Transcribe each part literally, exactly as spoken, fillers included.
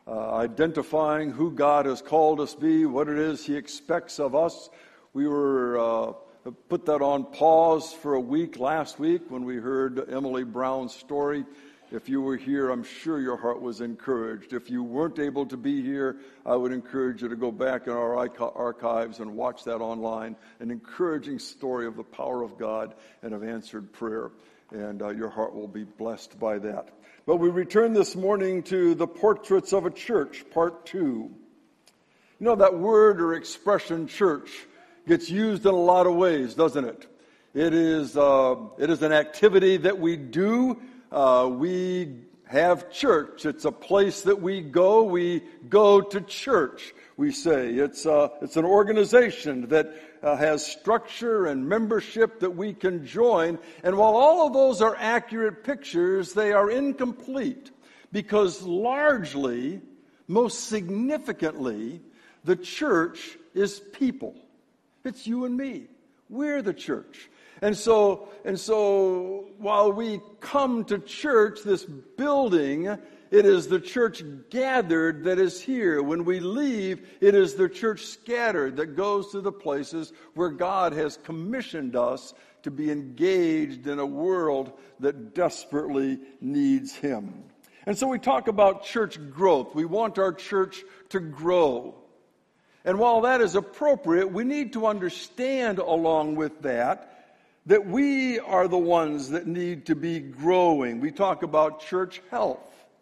uh, identifying who God has called us to be, what it is He expects of us. We were uh, put that on pause for a week last week when we heard Emily Brown's story. If you were here, I'm sure your heart was encouraged. If you weren't able to be here, I would encourage you to go back in our archives and watch that online. An encouraging story of the power of God and of answered prayer. And uh, your heart will be blessed by that. But we return this morning to the Portraits of a Church, part two. You know, that word or expression church gets used in a lot of ways, doesn't it? It is, uh, it is an activity that we do. Uh, we have church. It's a place that we go. We go to church, we say. It's, uh, it's an organization that uh, has structure and membership that we can join. And while all of those are accurate pictures, they are incomplete because largely, most significantly, the church is people. It's you and me. We're the church. And so, and so while we come to church, this building, it is the church gathered that is here. When we leave, it is the church scattered that goes to the places where God has commissioned us to be engaged in a world that desperately needs Him. And so we talk about church growth. We want our church to grow. And while that is appropriate, we need to understand along with that that we are the ones that need to be growing. We talk about church health.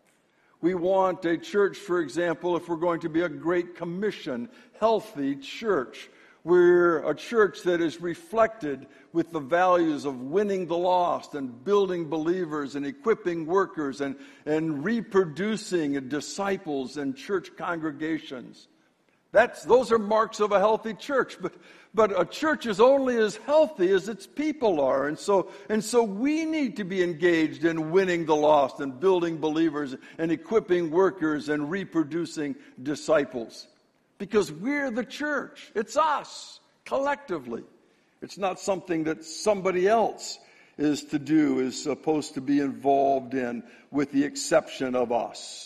We want a church, for example, if we're going to be a Great Commission, healthy church. We're a church that is reflected with the values of winning the lost and building believers and equipping workers and, and reproducing disciples and church congregations. That's, those are marks of a healthy church. But, but a church is only as healthy as its people are. And so, and so we need to be engaged in winning the lost and building believers and equipping workers and reproducing disciples. Because we're the church. It's us, collectively. It's not something that somebody else is to do, is supposed to be involved in, with the exception of us.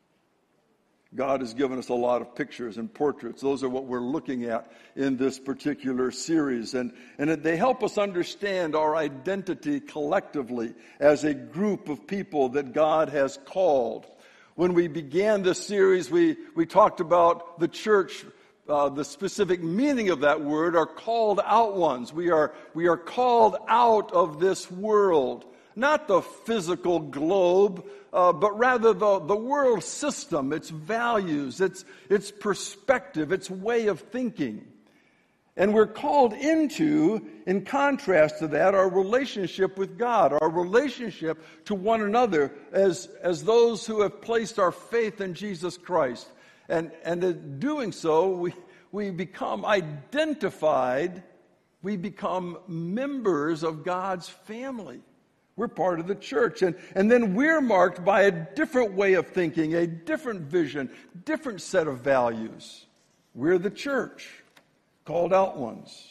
God has given us a lot of pictures and portraits. Those are what we're looking at in this particular series. And, and they help us understand our identity collectively as a group of people that God has called. When we began this series, we, we talked about the church. Uh, the specific meaning of that word are called out ones. We are, we are called out of this world. Not the physical globe, uh, but rather the, the world system, its values, its, its perspective, its way of thinking. And we're called into, in contrast to that, our relationship with God, our relationship to one another as, as those who have placed our faith in Jesus Christ. And, and in doing so, we, we become identified, we become members of God's family. We're part of the church. And, and then we're marked by a different way of thinking, a different vision, different set of values. We're the church, called out ones.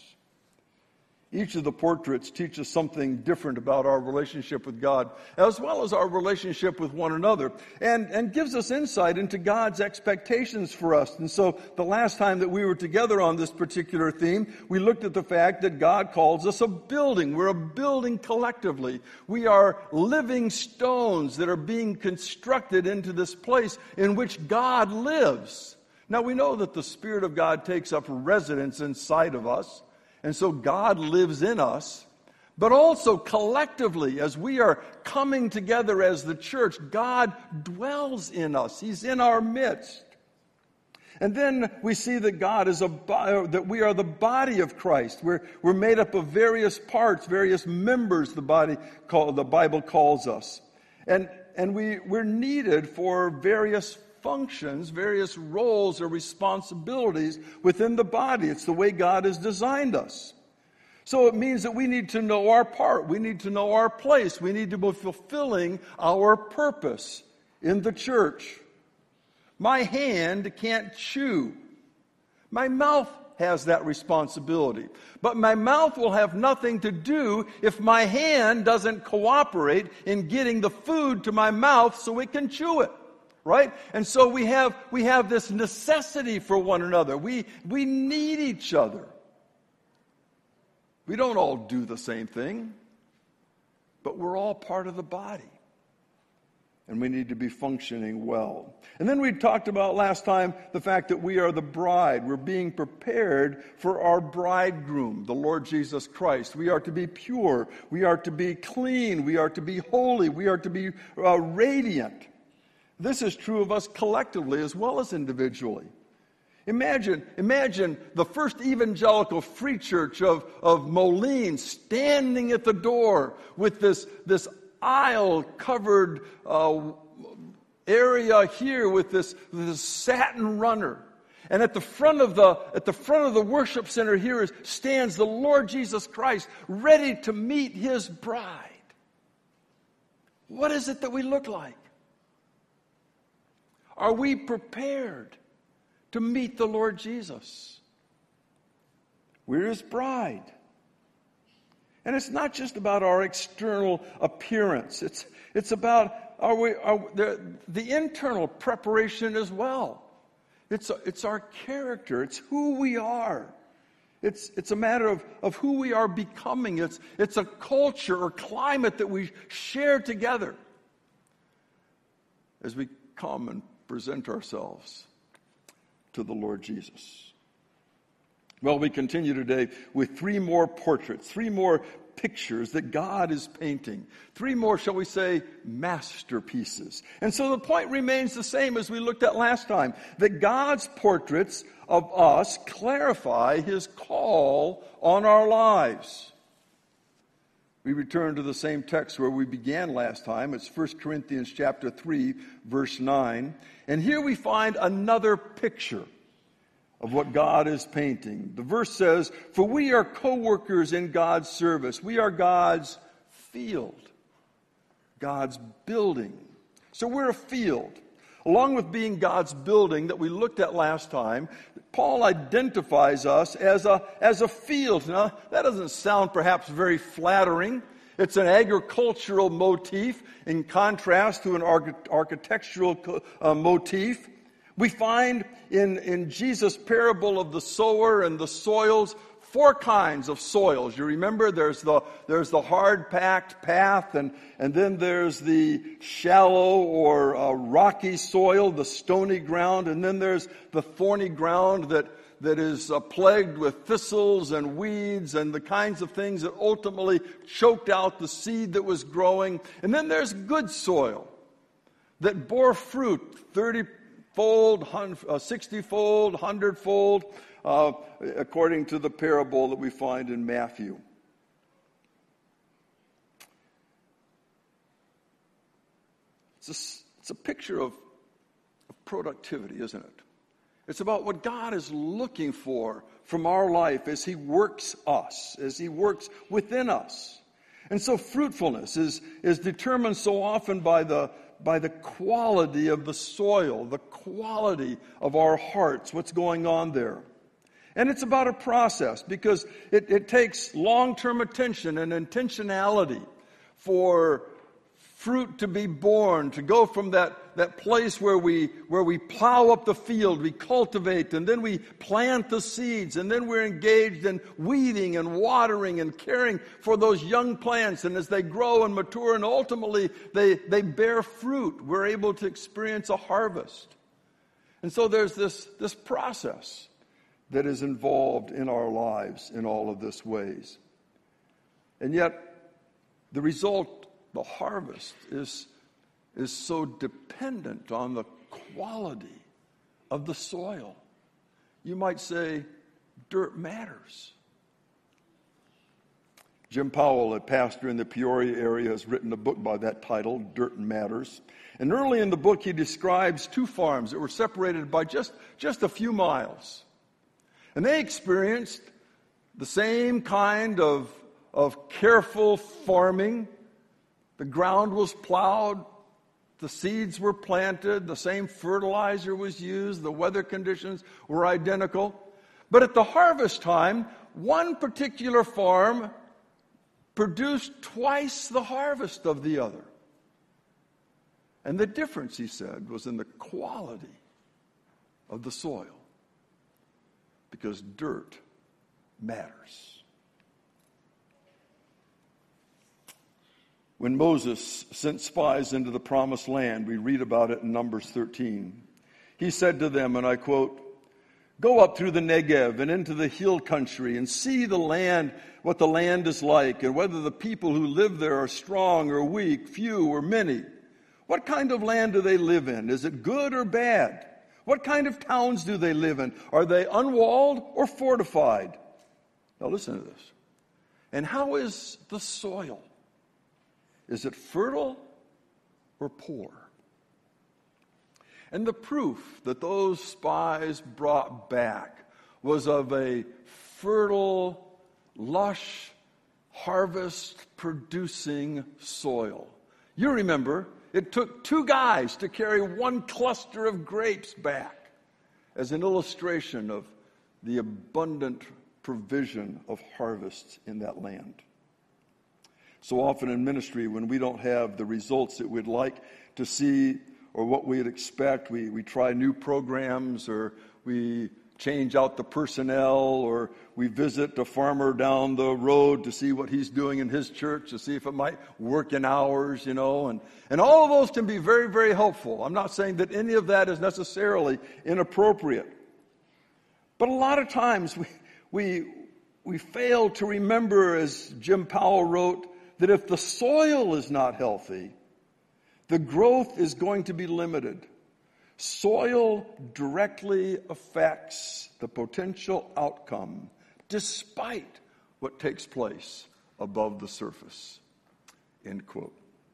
Each of the portraits teaches something different about our relationship with God, as well as our relationship with one another, and, and gives us insight into God's expectations for us. And so the last time that we were together on this particular theme, we looked at the fact that God calls us a building. We're a building collectively. We are living stones that are being constructed into this place in which God lives. Now we know that the Spirit of God takes up residence inside of us. And so God lives in us, but also collectively, as we are coming together as the church, God dwells in us. He's in our midst. And then we see that God is a that we are the body of Christ. We're we're made up of various parts, various members. The body call, the Bible calls us, and and we we're needed for various functions, various roles or responsibilities within the body. It's the way God has designed us. So it means that we need to know our part. We need to know our place. We need to be fulfilling our purpose in the church. My hand can't chew. My mouth has that responsibility. But my mouth will have nothing to do if my hand doesn't cooperate in getting the food to my mouth so it can chew it. right? And so we have we have this necessity for one another. We we need each other. We don't all do the same thing, but we're all part of the body. And we need to be functioning well. And then we talked about last time the fact that we are the bride. We're being prepared for our bridegroom, the Lord Jesus Christ. We are to be pure. We are to be clean. We are to be holy. We are to be uh, radiant. This is true of us collectively as well as individually. Imagine, imagine the first evangelical free church of, of Moline standing at the door with this, this aisle-covered uh, area here with this, this satin runner. And at the front of the at the front of the worship center here is, stands the Lord Jesus Christ, ready to meet his bride. What is it that we look like? Are we prepared to meet the Lord Jesus? We're his bride. And it's not just about our external appearance. It's it's about are we are the, the internal preparation as well. It's it's our character. It's who we are. It's it's a matter of, of who we are becoming. It's it's a culture or climate that we share together as we come and present ourselves to the Lord Jesus. Well, we continue today with three more portraits, three more pictures that God is painting. Three more, shall we say, masterpieces. And so the point remains the same as we looked at last time, that God's portraits of us clarify his call on our lives. We return to the same text where we began last time. It's First Corinthians chapter three, verse nine. And here we find another picture of what God is painting. The verse says, "For we are co-workers in God's service." We are God's field, God's building. So we're a field. Along with being God's building that we looked at last time, Paul identifies us as a, as a field. Now, that doesn't sound perhaps very flattering. It's an agricultural motif in contrast to an arch- architectural uh, motif. We find in, in Jesus' parable of the sower and the soils, four kinds of soils. You remember there's the there's the hard-packed path, and, and then there's the shallow or uh, rocky soil, the stony ground, and then there's the thorny ground that, that is uh, plagued with thistles and weeds and the kinds of things that ultimately choked out the seed that was growing. And then there's good soil that bore fruit, thirty fold, sixty-fold, one hundred-fold, uh, according to the parable that we find in Matthew. It's a, it's a picture of, of productivity, isn't it? It's about what God is looking for from our life as he works us, as he works within us. And so fruitfulness is, is determined so often by the by the quality of the soil, the quality of our hearts, what's going on there. And it's about a process because it, it takes long-term attention and intentionality for fruit to be born, to go from that, that place where we where we plow up the field, we cultivate, and then we plant the seeds, and then we're engaged in weeding and watering and caring for those young plants, and as they grow and mature and ultimately they, they bear fruit, we're able to experience a harvest. And so there's this, this process that is involved in our lives in all of this ways. And yet, the result, the harvest, is, is so dependent on the quality of the soil. You might say, dirt matters. Jim Powell, a pastor in the Peoria area, has written a book by that title, Dirt Matters. And early in the book, he describes two farms that were separated by just, just a few miles. And they experienced the same kind of, of careful farming. The ground was plowed, the seeds were planted, the same fertilizer was used, the weather conditions were identical. But at the harvest time, one particular farm produced twice the harvest of the other. And the difference, he said, was in the quality of the soil. Because dirt matters. When Moses sent spies into the promised land, we read about it in Numbers thirteen. He said to them, and I quote, "Go up through the Negev and into the hill country and see the land, what the land is like, and whether the people who live there are strong or weak, few or many. What kind of land do they live in? Is it good or bad? What kind of towns do they live in? Are they unwalled or fortified?" Now listen to this. "And how is the soil? Is it fertile or poor?" And the proof that those spies brought back was of a fertile, lush, harvest-producing soil. You remember, it took two guys to carry one cluster of grapes back as an illustration of the abundant provision of harvests in that land. So often in ministry, when we don't have the results that we'd like to see or what we'd expect, we, we try new programs, or we change out the personnel, or we visit a farmer down the road to see what he's doing in his church, to see if it might work in ours, you know. And, and all of those can be very, very helpful. I'm not saying that any of that is necessarily inappropriate. But a lot of times we we we fail to remember, as Jim Powell wrote, that if the soil is not healthy, the growth is going to be limited. Soil directly affects the potential outcome, despite what takes place above the surface. End quote.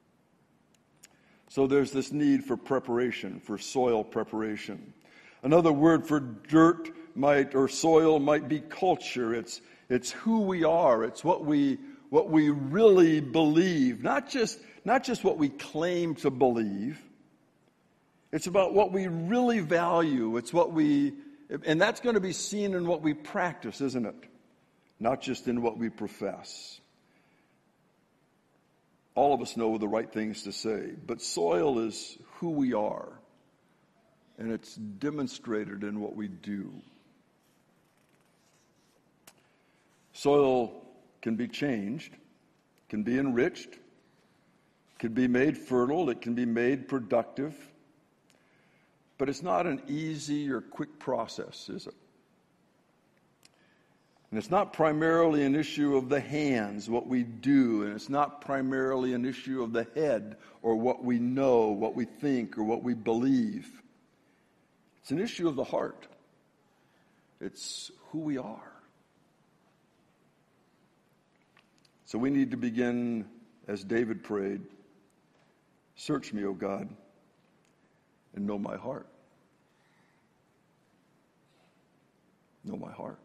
So there's this need for preparation, for soil preparation. Another word for dirt might, or soil might be culture. It's it's who we are. It's what we what we really believe, not just not just what we claim to believe. It's about what we really value. It's what we, and that's going to be seen in what we practice, isn't it? Not just in what we profess. All of us know the right things to say, but soil is who we are, and it's demonstrated in what we do. Soil can be changed, can be enriched, can be made fertile, it can be made productive. But it's not an easy or quick process, is it? And it's not primarily an issue of the hands, what we do, and it's not primarily an issue of the head or what we know, what we think, or what we believe. It's an issue of the heart. It's who we are. So we need to begin, as David prayed, "Search me, O God, and know my heart." Know my heart.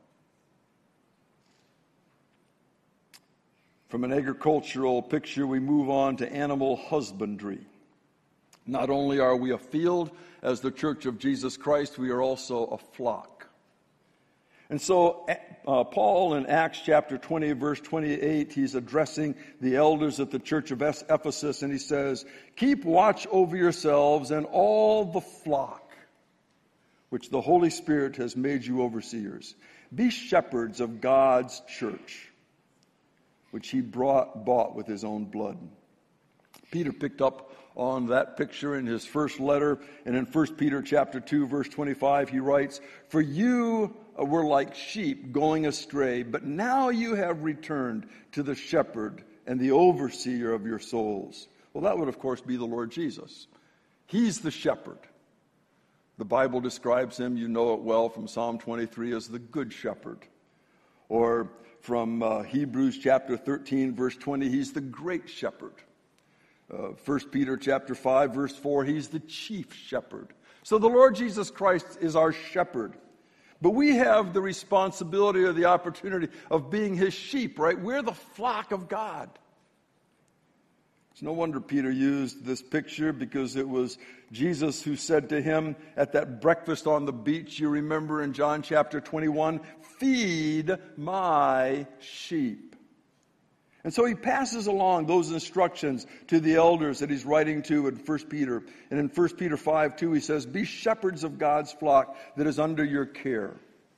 From an agricultural picture, we move on to animal husbandry. Not only are we a field as the Church of Jesus Christ, we are also a flock. And so uh, Paul in Acts chapter twenty, verse twenty-eight, he's addressing the elders at the church of Ephesus, and he says, "Keep watch over yourselves and all the flock, which the Holy Spirit has made you overseers. Be shepherds of God's church, which he brought, bought with his own blood." Peter picked up on that picture in his first letter, and in First Peter chapter two, verse twenty-five, he writes, "For you were like sheep going astray, but now you have returned to the shepherd and the overseer of your souls." Well, that would, of course, be the Lord Jesus. He's the shepherd. The Bible describes him, you know it well, from Psalm twenty-three, as the good shepherd. Or from uh, Hebrews chapter thirteen, verse twenty, he's the great shepherd. Uh, First Peter chapter five, verse four, he's the chief shepherd. So the Lord Jesus Christ is our shepherd. But we have the responsibility or the opportunity of being his sheep, right? We're the flock of God. It's no wonder Peter used this picture, because it was Jesus who said to him at that breakfast on the beach, you remember in John chapter twenty-one, "Feed my sheep." And so he passes along those instructions to the elders that he's writing to in First Peter. And in First Peter five two, he says, be shepherds of God's flock that is under your care.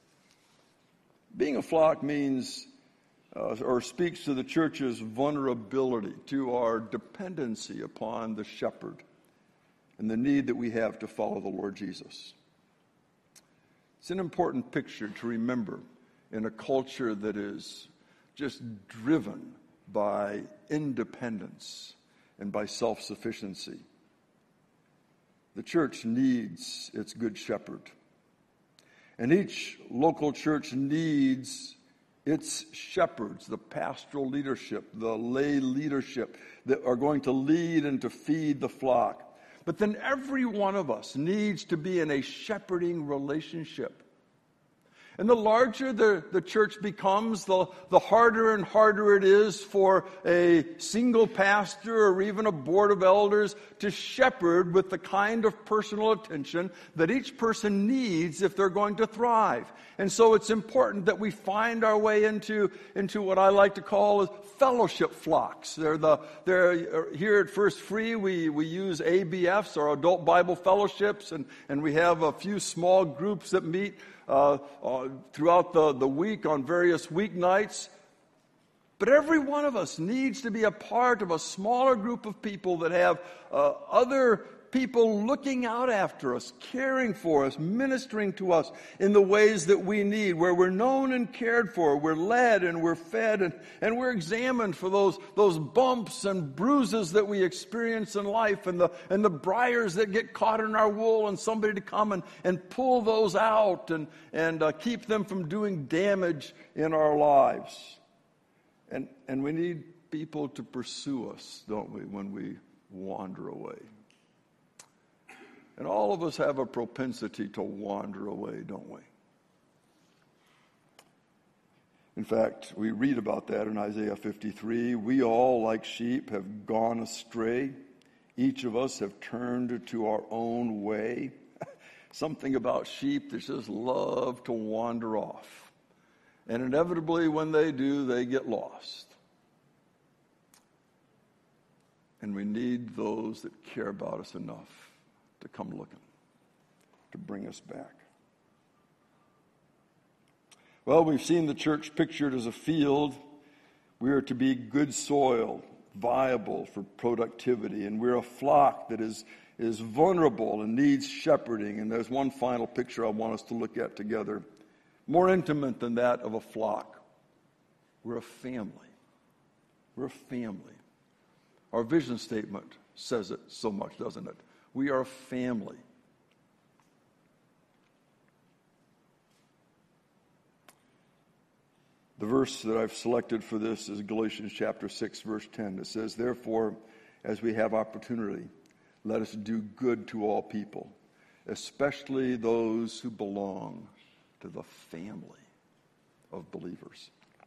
Being a flock means, uh, or speaks to the church's vulnerability, to our dependency upon the shepherd, and the need that we have to follow the Lord Jesus. It's an important picture to remember in a culture that is just driven by independence and by self-sufficiency. The church needs its good shepherd. And each local church needs its shepherds, the pastoral leadership, the lay leadership that are going to lead and to feed the flock. But then every one of us needs to be in a shepherding relationship. And the larger the, the church becomes, the, the harder and harder it is for a single pastor or even a board of elders to shepherd with the kind of personal attention that each person needs if they're going to thrive. And so it's important that we find our way into, into what I like to call fellowship flocks. They're the, they're, here at First Free, we, we use A B Fs, or Adult Bible Fellowships, and, and we have a few small groups that meet Uh, uh, throughout the, the week on various weeknights. But every one of us needs to be a part of a smaller group of people that have uh, other people looking out after us, caring for us, ministering to us in the ways that we need, where we're known and cared for, we're led and we're fed, and, and we're examined for those, those bumps and bruises that we experience in life, and the, and the briars that get caught in our wool, and somebody to come and, and pull those out and, and uh, keep them from doing damage in our lives. And, and we need people to pursue us, don't we, when we wander away. And all of us have a propensity to wander away, don't we? In fact, we read about that in Isaiah fifty-three. We all, like sheep, have gone astray. Each of us have turned to our own way. Something about sheep that just love to wander off. And inevitably, when they do, they get lost. And we need those that care about us enough to come looking, to bring us back. Well, we've seen the church pictured as a field. We are to be good soil, viable for productivity, and we're a flock that is, is vulnerable and needs shepherding. And there's one final picture I want us to look at together, more intimate than that of a flock. We're a family. We're a family. Our vision statement says it so much, doesn't it? We are a family. The verse that I've selected for this is Galatians chapter six, verse ten. It says, therefore, as we have opportunity, let us do good to all people, especially those who belong to the family of believers.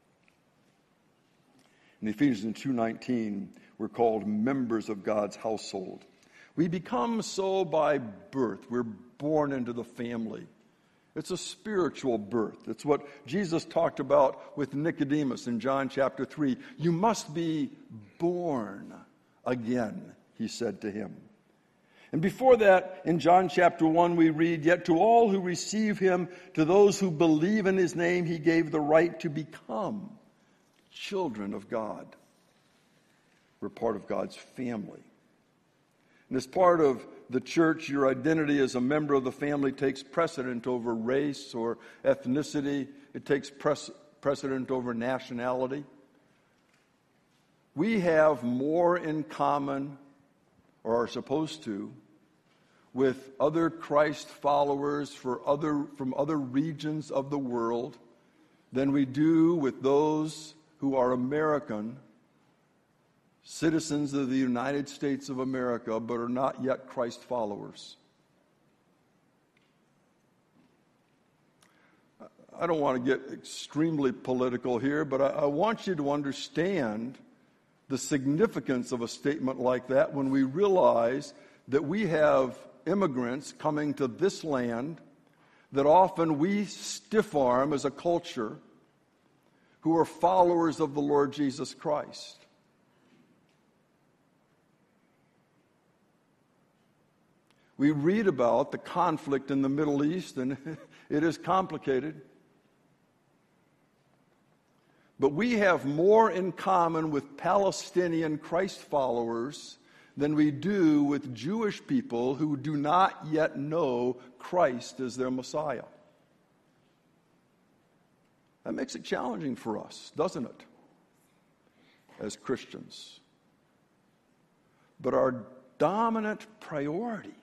In Ephesians two nineteen, we're called members of God's household. We become so by birth. We're born into the family. It's a spiritual birth. It's what Jesus talked about with Nicodemus in John chapter three. You must be born again, he said to him. And before that, in John chapter one, we read, yet to all who receive him, to those who believe in his name, he gave the right to become children of God. We're part of God's family. And as part of the church, your identity as a member of the family takes precedent over race or ethnicity. It takes pres- precedent over nationality. We have more in common, or are supposed to, with other Christ followers for other, from other regions of the world than we do with those who are American citizens of the United States of America, but are not yet Christ followers. I don't want to get extremely political here, but I, I want you to understand the significance of a statement like that when we realize that we have immigrants coming to this land that often we stiff-arm as a culture, who are followers of the Lord Jesus Christ. We read about the conflict in the Middle East, and it is complicated. But we have more in common with Palestinian Christ followers than we do with Jewish people who do not yet know Christ as their Messiah. That makes it challenging for us, doesn't it, as Christians? But our dominant priority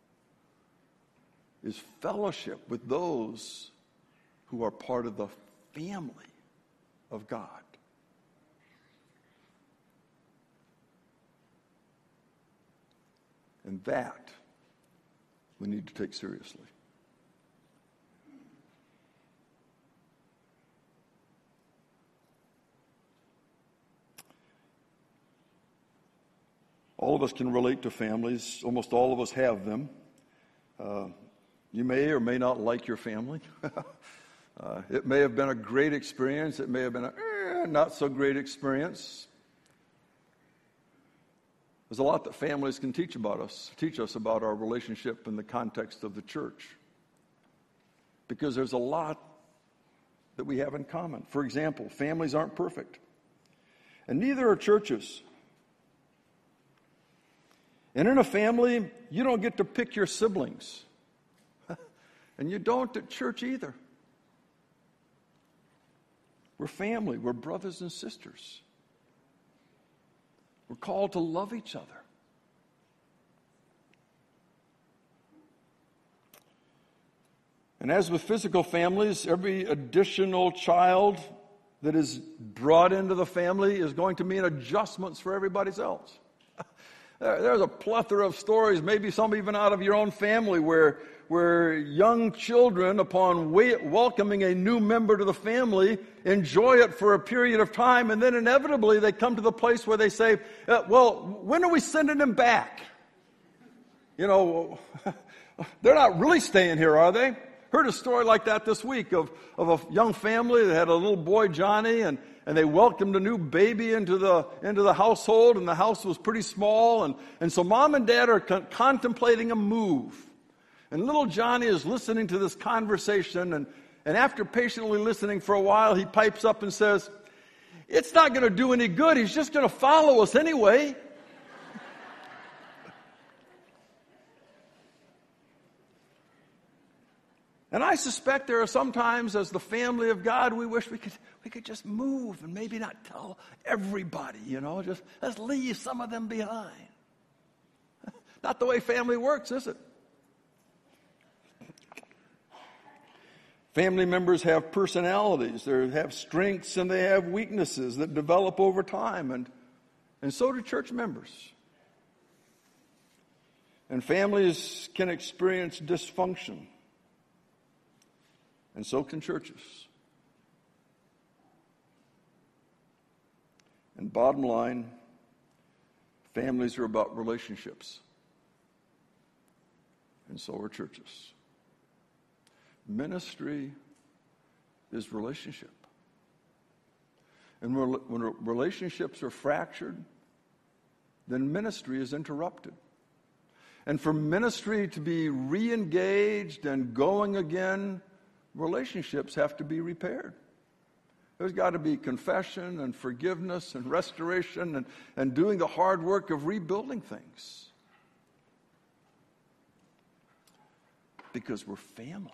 is fellowship with those who are part of the family of God. And that we need to take seriously. All of us can relate to families. Almost all of us have them. Uh, you may or may not like your family. uh, it may have been a great experience. It may have been a eh, not so great experience. There's a lot that families can teach about us, teach us about our relationship in the context of the church. Because there's a lot that we have in common. For example, families aren't perfect. And neither are churches. And in a family, you don't get to pick your siblings. And you don't at church either. We're family. We're brothers and sisters. We're called to love each other. And as with physical families, every additional child that is brought into the family is going to mean adjustments for everybody else. There's a plethora of stories, maybe some even out of your own family, where, where young children, upon welcoming a new member to the family, enjoy it for a period of time, and then inevitably they come to the place where they say, uh, well, when are we sending them back? You know, they're not really staying here, are they? Heard a story like that this week of, of a young family that had a little boy, Johnny, and And they welcomed a new baby into the into the household, and the house was pretty small. And, and so mom and dad are con- contemplating a move. And little Johnny is listening to this conversation, and, and after patiently listening for a while, he pipes up and says, "It's not going to do any good. He's just going to follow us anyway." And I suspect there are some times, as the family of God, we wish we could we could just move and maybe not tell everybody, you know, just let's leave some of them behind. Not the way family works, is it? Family members have personalities, they have strengths and they have weaknesses that develop over time, and, and so do church members. And families can experience dysfunction. And so can churches. And bottom line, families are about relationships. And so are churches. Ministry is relationship. And when relationships are fractured, then ministry is interrupted. And for ministry to be re-engaged and going again, relationships have to be repaired. There's got to be confession and forgiveness and restoration and, and doing the hard work of rebuilding things. Because we're family.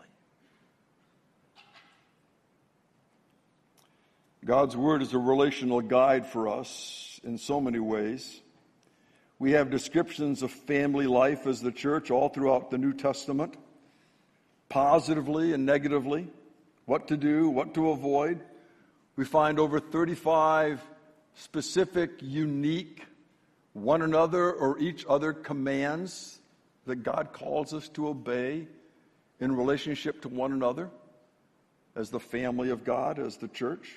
God's Word is a relational guide for us in so many ways. We have descriptions of family life as the church all throughout the New Testament. Positively and negatively, what to do, what to avoid. We find over thirty-five specific, unique, one another or each other commands that God calls us to obey in relationship to one another as the family of God, as the church.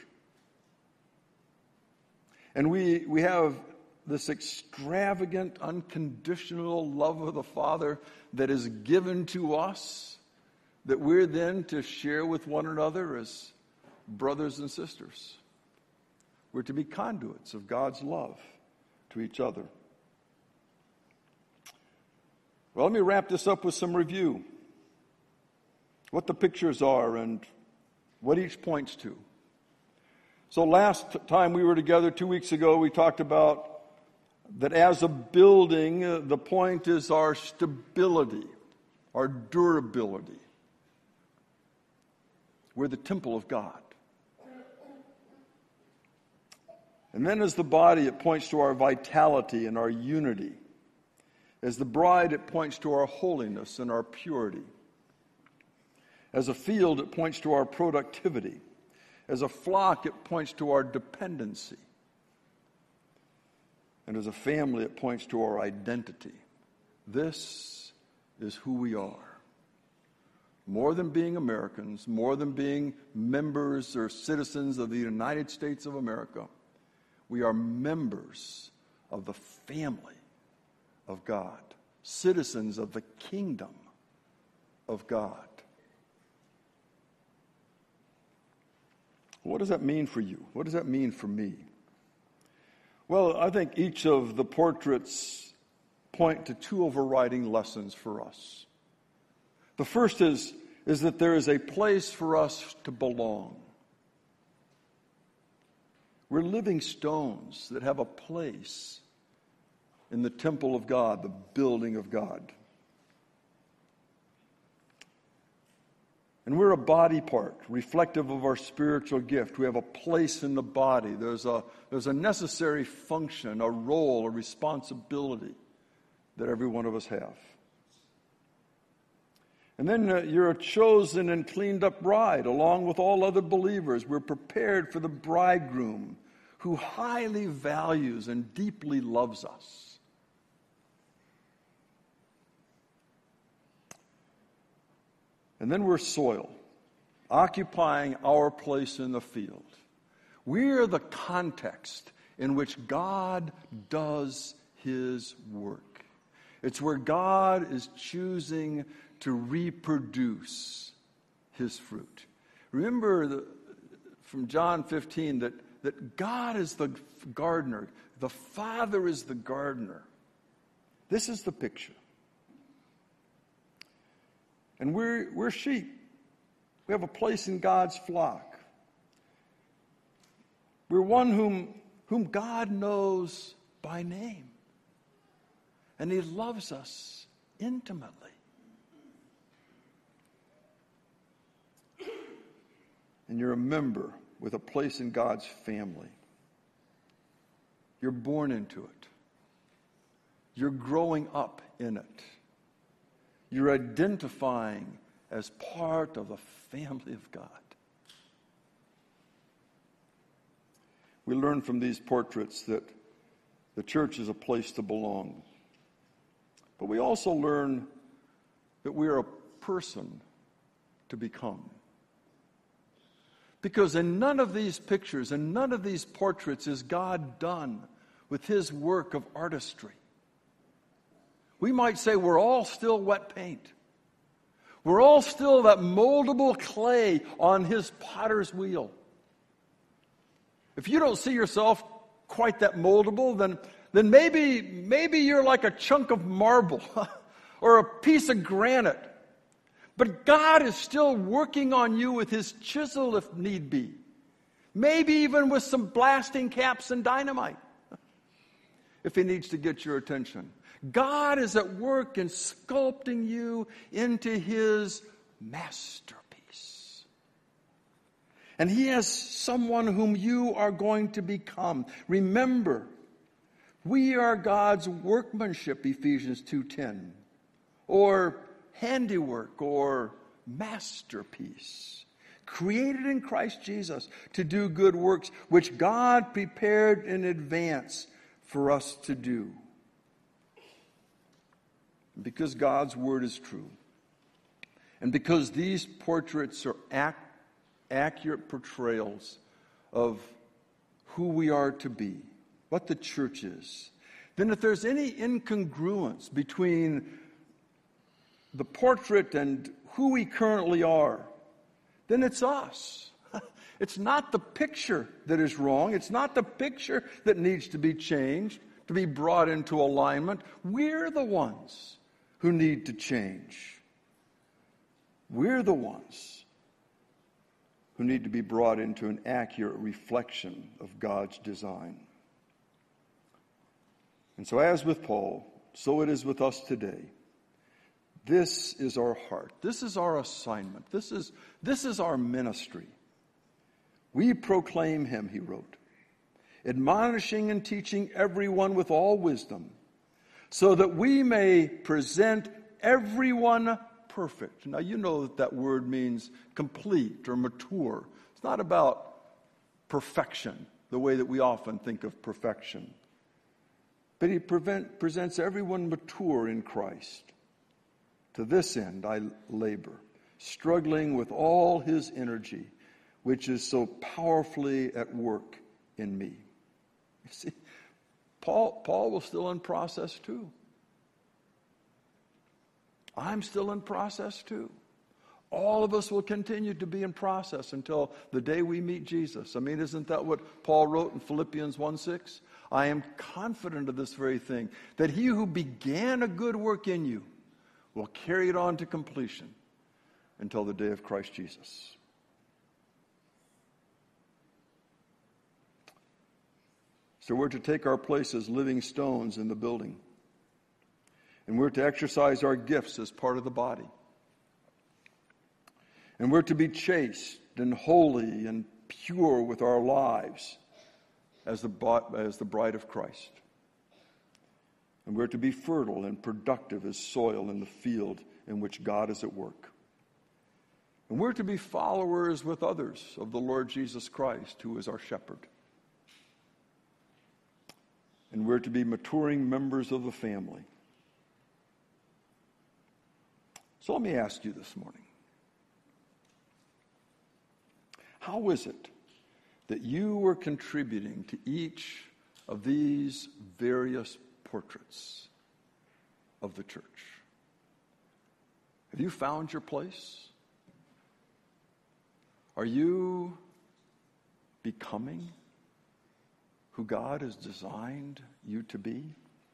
And we, we have this extravagant, unconditional love of the Father that is given to us, that we're then to share with one another as brothers and sisters. We're to be conduits of God's love to each other. Well, let me wrap this up with some review. What the pictures are and what each points to. So last time we were together two weeks ago, we talked about that as a building, uh, the point is our stability, our durability. We're the temple of God. And then as the body, it points to our vitality and our unity. As the bride, it points to our holiness and our purity. As a field, it points to our productivity. As a flock, it points to our dependency. And as a family, it points to our identity. This is who we are. More than being Americans, more than being members or citizens of the United States of America, we are members of the family of God, citizens of the kingdom of God. What does that mean for you? What does that mean for me? Well, I think each of the portraits point to two overriding lessons for us. The first is, is that there is a place for us to belong. We're living stones that have a place in the temple of God, the building of God. And we're a body part, reflective of our spiritual gift. We have a place in the body. There's a, there's a necessary function, a role, a responsibility that every one of us have. And then uh, you're a chosen and cleaned up bride, along with all other believers. We're prepared for the bridegroom who highly values and deeply loves us. And then we're soil, occupying our place in the field. We're the context in which God does His work. It's where God is choosing to reproduce His fruit. Remember the, from John fifteen that, that God is the gardener. The Father is the gardener. This is the picture. And we're, we're sheep. We have a place in God's flock. We're one whom, whom God knows by name. And He loves us intimately. And you're a member with a place in God's family. You're born into it. You're growing up in it. You're identifying as part of the family of God. We learn from these portraits that the church is a place to belong. But we also learn that we are a person to become. Because in none of these pictures, in none of these portraits is God done with His work of artistry. We might say we're all still wet paint. We're all still that moldable clay on His potter's wheel. If you don't see yourself quite that moldable, then, then maybe, maybe you're like a chunk of marble or a piece of granite. But God is still working on you with His chisel if need be. Maybe even with some blasting caps and dynamite if He needs to get your attention. God is at work in sculpting you into His masterpiece. And He has someone whom you are going to become. Remember, we are God's workmanship, Ephesians two ten, or handiwork, or masterpiece, created in Christ Jesus to do good works, which God prepared in advance for us to do. Because God's word is true, and because these portraits are ac- accurate portrayals of who we are to be, what the church is, then if there's any incongruence between the portrait and who we currently are, then it's us. It's not the picture that is wrong. It's not the picture that needs to be changed, to be brought into alignment. We're the ones who need to change. We're the ones who need to be brought into an accurate reflection of God's design. And so as with Paul, so it is with us today. This is our heart. This is our assignment. This is, this is our ministry. We proclaim him, he wrote, admonishing and teaching everyone with all wisdom, so that we may present everyone perfect. Now, you know that that word means complete or mature. It's not about perfection, the way that we often think of perfection. But he prevent, presents everyone mature in Christ. To this end I labor, struggling with all his energy, which is so powerfully at work in me. You see, Paul, Paul was still in process too. I'm still in process too. All of us will continue to be in process until the day we meet Jesus. I mean, isn't that what Paul wrote in Philippians one six? I am confident of this very thing, that he who began a good work in you will carry it on to completion until the day of Christ Jesus. So we're to take our place as living stones in the building. And we're to exercise our gifts as part of the body. And we're to be chaste and holy and pure with our lives as the, as the bride of Christ. And we're to be fertile and productive as soil in the field in which God is at work. And we're to be followers with others of the Lord Jesus Christ, who is our shepherd. And we're to be maturing members of the family. So let me ask you this morning, how is it that you are contributing to each of these various portraits of the church? Have you found your place? Are you becoming who God has designed you to be?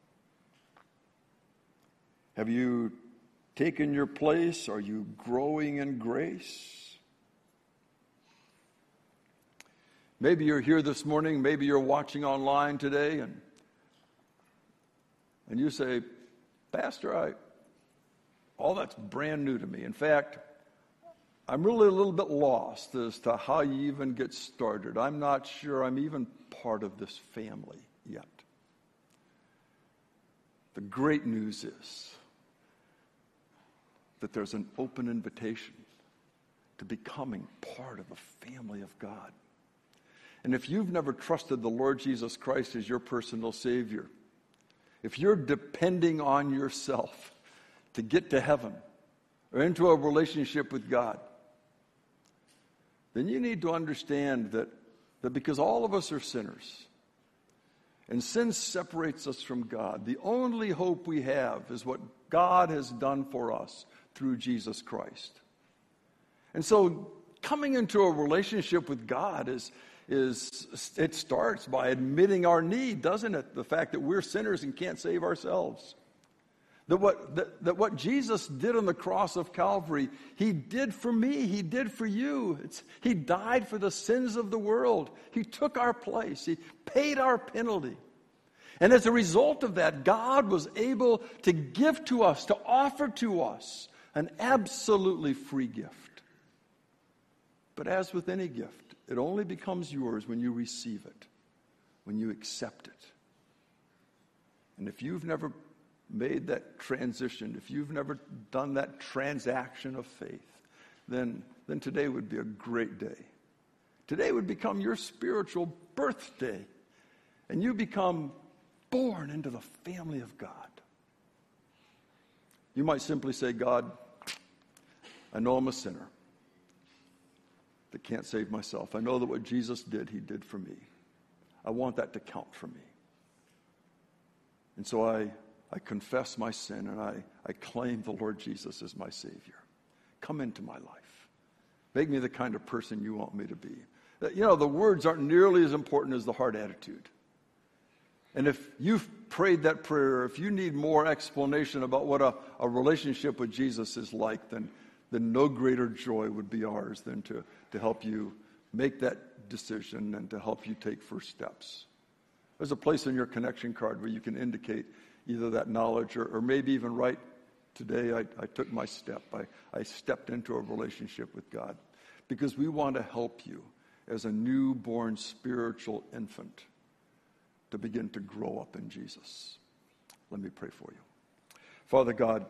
Have you taken your place? Are you growing in grace? Maybe you're here this morning, maybe you're watching online today, and and you say, Pastor, I all that's brand new to me. In fact, I'm really a little bit lost as to how you even get started. I'm not sure I'm even part of this family yet. The great news is that there's an open invitation to becoming part of the family of God. And if you've never trusted the Lord Jesus Christ as your personal Savior, if you're depending on yourself to get to heaven or into a relationship with God, then you need to understand that, that because all of us are sinners, and sin separates us from God, the only hope we have is what God has done for us through Jesus Christ. And so coming into a relationship with God is, is it starts by admitting our need, doesn't it? The fact that we're sinners and can't save ourselves. That what, that, that what Jesus did on the cross of Calvary, he did for me, he did for you. It's, he died for the sins of the world. He took our place. He paid our penalty. And as a result of that, God was able to give to us, to offer to us, an absolutely free gift. But as with any gift, it only becomes yours when you receive it, when you accept it. And if you've never made that transition, if you've never done that transaction of faith, then, then today would be a great day. Today would become your spiritual birthday, and you become born into the family of God. You might simply say, God, I know I'm a sinner that can't save myself. I know that what Jesus did, he did for me. I want that to count for me. And so I I confess my sin, and I, I claim the Lord Jesus as my Savior. Come into my life. Make me the kind of person you want me to be. You know, the words aren't nearly as important as the heart attitude. And if you've prayed that prayer, if you need more explanation about what a, a relationship with Jesus is like, then, then no greater joy would be ours than to, to help you make that decision and to help you take first steps. There's a place in your connection card where you can indicate either that knowledge or, or maybe even write, today I, I took my step. I, I stepped into a relationship with God. Because we want to help you as a newborn spiritual infant to begin to grow up in Jesus. Let me pray for you. Father God,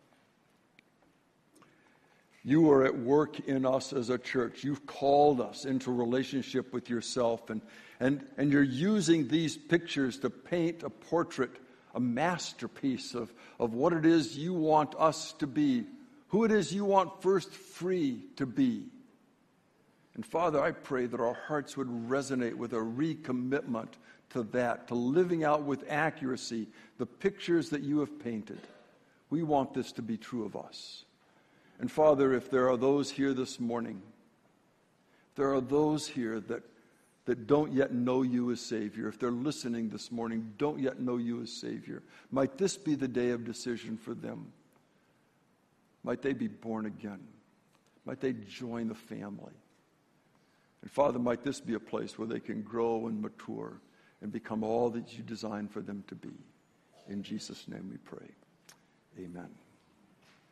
you are at work in us as a church. You've called us into relationship with yourself, and, and, and you're using these pictures to paint a portrait, a masterpiece of, of what it is you want us to be, who it is you want First Free to be. And Father, I pray that our hearts would resonate with a recommitment to that, to living out with accuracy the pictures that you have painted. We want this to be true of us. And Father, if there are those here this morning, if there are those here that, that don't yet know you as Savior, if they're listening this morning, don't yet know you as Savior, might this be the day of decision for them? Might they be born again? Might they join the family? And Father, might this be a place where they can grow and mature and become all that you designed for them to be. In Jesus' name we pray. Amen.